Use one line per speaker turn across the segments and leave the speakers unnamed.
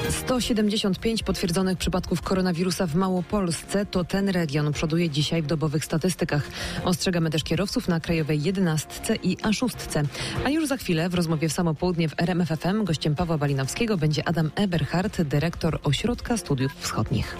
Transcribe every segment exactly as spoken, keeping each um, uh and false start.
sto siedemdziesiąt pięć potwierdzonych przypadków koronawirusa w Małopolsce. To ten region przoduje dzisiaj w dobowych statystykach. Ostrzegamy też kierowców na krajowej jedenastce i A szóstce. A już za chwilę w rozmowie w samo południe w R M F F M gościem Pawła Balinowskiego będzie Adam Eberhard, dyrektor Ośrodka Studiów Wschodnich.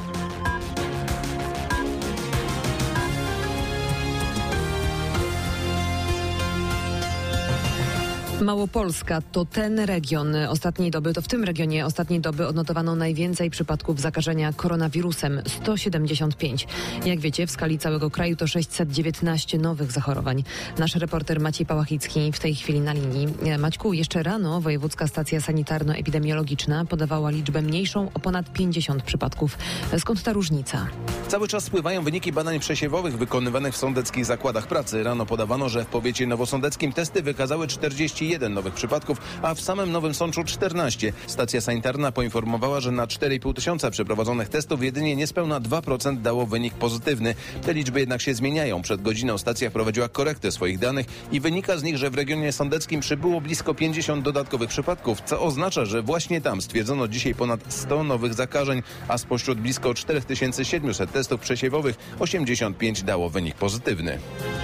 Małopolska to ten region ostatniej doby, to w tym regionie ostatniej doby odnotowano najwięcej przypadków zakażenia koronawirusem, sto siedemdziesiąt pięć. Jak wiecie, w skali całego kraju to sześćset dziewiętnaście nowych zachorowań. Nasz reporter Maciej Pałachicki w tej chwili na linii. Maćku, jeszcze rano Wojewódzka Stacja Sanitarno-Epidemiologiczna podawała liczbę mniejszą o ponad pięćdziesiąt przypadków. Skąd ta różnica?
Cały czas spływają wyniki badań przesiewowych wykonywanych w sądeckich zakładach pracy. Rano podawano, że w powiecie nowosądeckim testy wykazały czterdzieści jeden nowych przypadków, a w samym Nowym Sączu czternaście. Stacja sanitarna poinformowała, że na cztery i pół tysiąca przeprowadzonych testów jedynie niespełna dwa procent dało wynik pozytywny. Te liczby jednak się zmieniają. Przed godziną stacja prowadziła korektę swoich danych i wynika z nich, że w regionie sądeckim przybyło blisko pięćdziesiąt dodatkowych przypadków, co oznacza, że właśnie tam stwierdzono dzisiaj ponad sto nowych zakażeń, a spośród blisko cztery tysiące siedemset testów przesiewowych osiemdziesiąt pięć dało wynik pozytywny.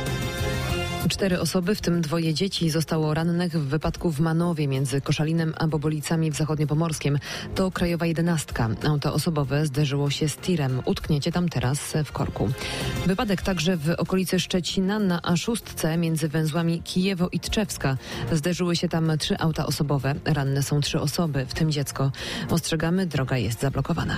Cztery osoby, w tym dwoje dzieci, zostało rannych w wypadku w Manowie między Koszalinem a Bobolicami w Zachodniopomorskiem. To krajowa jedenastka. Auto osobowe zderzyło się z tirem. Utkniecie tam teraz w korku. Wypadek także w okolicy Szczecina na A szóstce między węzłami Kijewo i Tczewska. Zderzyły się tam trzy auta osobowe. Ranne są trzy osoby, w tym dziecko. Ostrzegamy, droga jest zablokowana.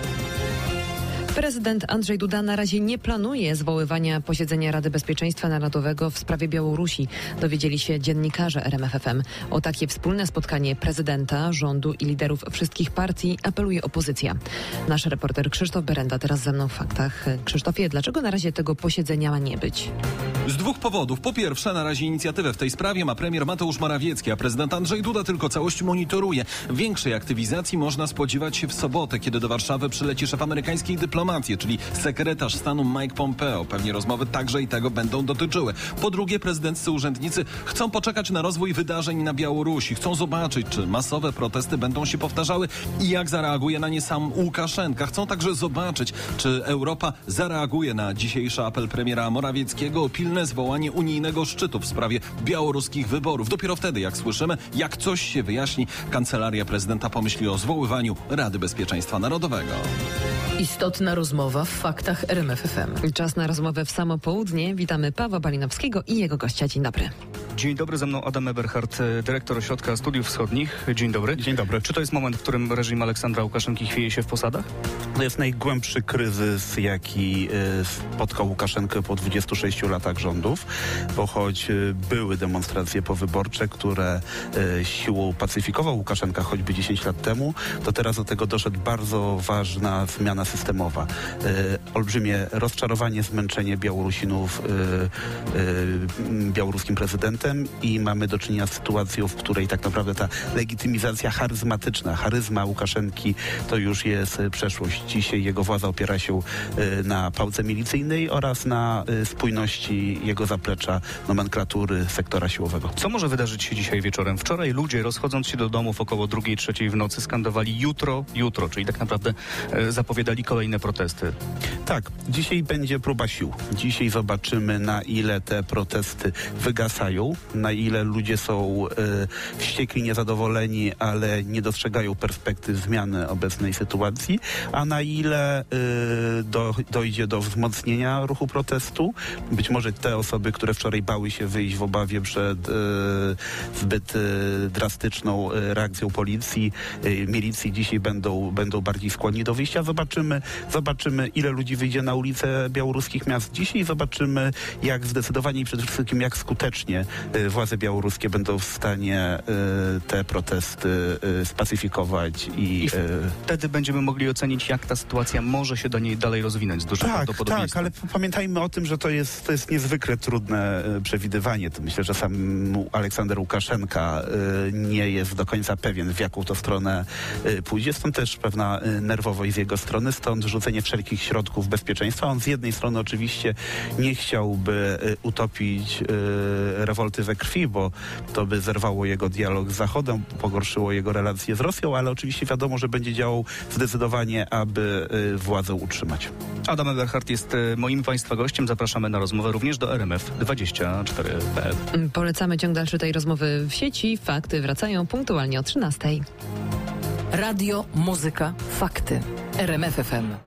Prezydent Andrzej Duda na razie nie planuje zwoływania posiedzenia Rady Bezpieczeństwa Narodowego w sprawie Białorusi. Dowiedzieli się dziennikarze R M F F M. O takie wspólne spotkanie prezydenta, rządu i liderów wszystkich partii apeluje opozycja. Nasz reporter Krzysztof Berenda teraz ze mną w Faktach. Krzysztofie, dlaczego na razie tego posiedzenia ma nie być?
Z dwóch powodów. Po pierwsze, na razie inicjatywę w tej sprawie ma premier Mateusz Morawiecki, a prezydent Andrzej Duda tylko całość monitoruje. Większej aktywizacji można spodziewać się w sobotę, kiedy do Warszawy przyleci szef amerykańskiej dyplomacji, czyli sekretarz stanu Mike Pompeo. Pewnie rozmowy także i tego będą dotyczyły. Po drugie, prezydenccy urzędnicy chcą poczekać na rozwój wydarzeń na Białorusi. Chcą zobaczyć, czy masowe protesty będą się powtarzały i jak zareaguje na nie sam Łukaszenka. Chcą także zobaczyć, czy Europa zareaguje na dzisiejszy apel premiera Morawieckiego o pilne zwołanie unijnego szczytu w sprawie białoruskich wyborów. Dopiero wtedy, jak słyszymy, jak coś się wyjaśni, kancelaria prezydenta pomyśli o zwoływaniu Rady Bezpieczeństwa Narodowego.
Istotna rozmowa w Faktach R M F F M.
Czas na rozmowę w samo południe. Witamy Pawła Balinowskiego i jego gościa. Dzień dobry.
Dzień dobry, ze mną Adam Eberhard, dyrektor Ośrodka Studiów Wschodnich. Dzień dobry.
Dzień dobry.
Czy to jest moment, w którym reżim Aleksandra Łukaszenki chwieje się w posadach?
To jest najgłębszy kryzys, jaki spotkał Łukaszenkę po dwudziestu sześciu latach rządów, bo choć były demonstracje powyborcze, które siłą pacyfikował Łukaszenka choćby dziesięć lat temu, to teraz do tego doszedł bardzo ważna zmiana systemowa. Olbrzymie rozczarowanie, zmęczenie Białorusinów białoruskim prezydentem i mamy do czynienia z sytuacją, w której tak naprawdę ta legitymizacja charyzmatyczna, charyzma Łukaszenki to już jest przeszłość. Dzisiaj jego władza opiera się na pałce milicyjnej oraz na spójności jego zaplecza, nomenklatury sektora siłowego.
Co może wydarzyć się dzisiaj wieczorem? Wczoraj ludzie, rozchodząc się do domów około drugiej, trzeciej w nocy, skandowali jutro, jutro, czyli tak naprawdę e, zapowiadali kolejne protesty.
Tak, dzisiaj będzie próba sił. Dzisiaj zobaczymy, na ile te protesty wygasają, na ile ludzie są e, wściekli, niezadowoleni, ale nie dostrzegają perspektyw zmiany obecnej sytuacji, a na ile e, do, dojdzie do wzmocnienia ruchu protestu. Być może te osoby, które wczoraj bały się wyjść w obawie przed e, zbyt e, drastyczną e, reakcją policji, e, milicji, dzisiaj będą, będą bardziej skłonni do wyjścia. Zobaczymy, zobaczymy, ile ludzi wyjdzie na ulice białoruskich miast dzisiaj. Zobaczymy, jak zdecydowanie i przede wszystkim jak skutecznie y, władze białoruskie będą w stanie y, te protesty y, spacyfikować. I,
I wtedy y, będziemy mogli ocenić, jak ta sytuacja może się do niej dalej rozwinąć z dużym
tak,
prawdopodobieństwem.
Tak, ale pamiętajmy o tym, że to jest, to jest niezwykle trudne y, przewidywanie. To myślę, że sam Aleksander Łukaszenka y, nie jest do końca pewien, w jaką to stronę y, pójdzie. Stąd też pewna y, nerwowość z jego strony, stąd rzucenie wszelkich środków bezpieczeństwa. On z jednej strony oczywiście nie chciałby y, utopić y, rewolty wymioty we krwi, bo to by zerwało jego dialog z Zachodem, pogorszyło jego relacje z Rosją, ale oczywiście wiadomo, że będzie działał zdecydowanie, aby y, władzę utrzymać.
Adam Eberhard jest y, moim Państwa gościem. Zapraszamy na rozmowę również do R M F dwadzieścia cztery kropka p l.
Polecamy ciąg dalszy tej rozmowy w sieci. Fakty wracają punktualnie o trzynastej.
Radio, muzyka, fakty. R M F F M.